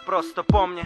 просто помни.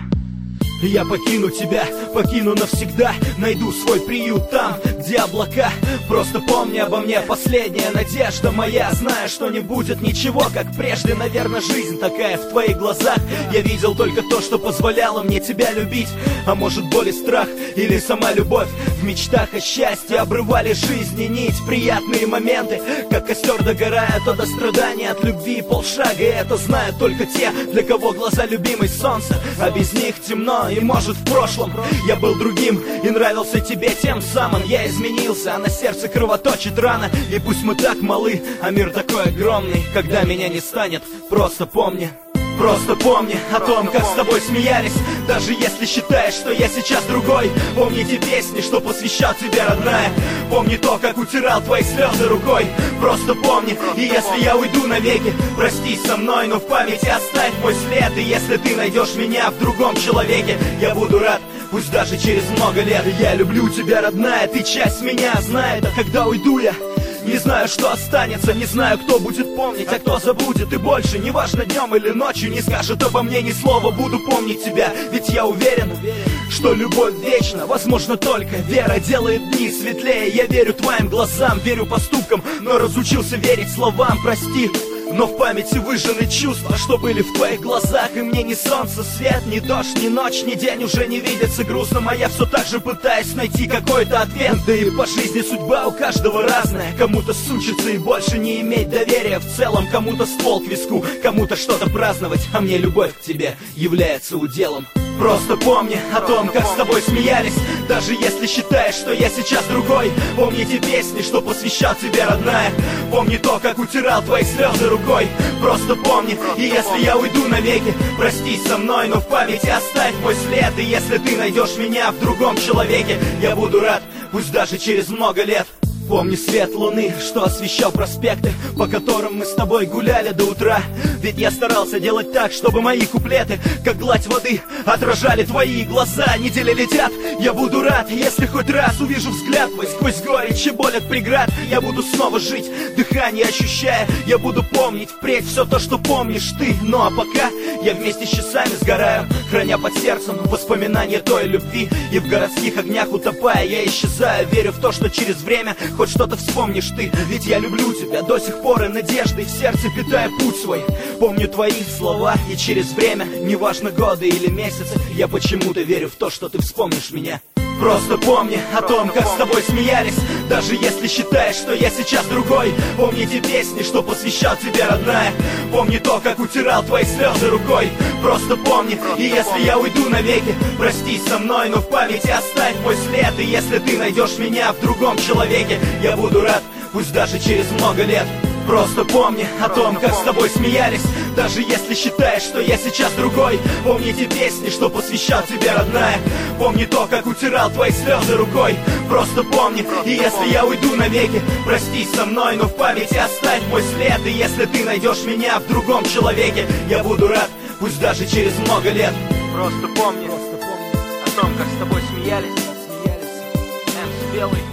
Я покину тебя, покину навсегда, найду свой приют там, где облака. Просто помни обо мне, последняя надежда моя. Знаю, что не будет ничего, как прежде. Наверное, жизнь такая в твоих глазах. Я видел только то, что позволяло мне тебя любить. А может, боль и страх, или сама любовь. В мечтах о счастье обрывали жизни нить. Приятные моменты, как костер догорает от страдания, от любви полшага. И это знают только те, для кого глаза любимой солнца. А без них темно. И может в прошлом я был другим и нравился тебе тем самым. Я изменился, а на сердце кровоточит рана. И пусть мы так малы, а мир такой огромный. Когда меня не станет, просто помни. Просто помни о том, как с тобой смеялись. Даже если считаешь, что я сейчас другой. Помни те песни, что посвящал тебе, родная. Помни то, как утирал твои слезы рукой. Просто помни, и если я уйду навеки, прости со мной, но в памяти оставь мой след. И если ты найдешь меня в другом человеке, я буду рад, пусть даже через много лет. Я люблю тебя, родная, ты часть меня знает. А когда уйду я, не знаю, что останется, не знаю, кто будет помнить, а кто забудет. И больше, неважно днем или ночью, не скажет обо мне ни слова. Буду помнить тебя, ведь я уверен, что любовь вечна. Возможно, только вера делает дни светлее. Я верю твоим глазам, верю поступкам, но разучился верить словам. Прости, но в памяти выжжены чувства, что были в твоих глазах. И мне ни солнце, свет, ни дождь, ни ночь, ни день уже не видится грустным. А я все так же пытаюсь найти какой-то ответ. Да и по жизни судьба у каждого разная. Кому-то сучиться и больше не иметь доверия в целом. Кому-то ствол к виску, кому-то что-то праздновать. А мне любовь к тебе является уделом. Просто помни о том, как с тобой смеялись. Даже если считаешь, что я сейчас другой. Помни те песни, что посвящал тебе, родная. Помни то, как утирал твои слезы рукой. Просто помни, и если я уйду навеки, прости со мной, но в памяти оставь мой след. И если ты найдешь меня в другом человеке, я буду рад, пусть даже через много лет. Помни свет луны, что освещал проспекты, по которым мы с тобой гуляли до утра. Ведь я старался делать так, чтобы мои куплеты, как гладь воды, отражали твои глаза. Недели летят, я буду рад, если хоть раз увижу взгляд твой сквозь горечь и боль от преград. Я буду снова жить, дыхание ощущая. Я буду помнить впредь все то, что помнишь ты. Ну а пока я вместе с часами сгораю, храня под сердцем воспоминания той любви. И в городских огнях утопая, я исчезаю. Верю в то, что через время хоть что-то вспомнишь ты. Ведь я люблю тебя до сих пор, и надеждой в сердце питая путь свой. Помню твои слова, и через время, неважно годы или месяцы, я почему-то верю в то, что ты вспомнишь меня. Просто помни о том, как с тобой смеялись. Даже если считаешь, что я сейчас другой. Помни те песни, что посвящал тебе, родная. Помни то, как утирал твои слезы рукой. Просто помни, и если я уйду навеки, прости со мной, но в памяти оставь мой след. И если ты найдешь меня в другом человеке, я буду рад, пусть даже через много лет. Просто помни о том, как с тобой смеялись. Даже если считаешь, что я сейчас другой. Помни те песни, что посвящал тебе, родная. Помни то, как утирал твои слезы рукой. Просто помни, и если я уйду навеки, прости со мной, но в памяти оставь мой след. И если ты найдешь меня в другом человеке, я буду рад, пусть даже через много лет. Просто помни о том, как с тобой смеялись. Эмс Белый.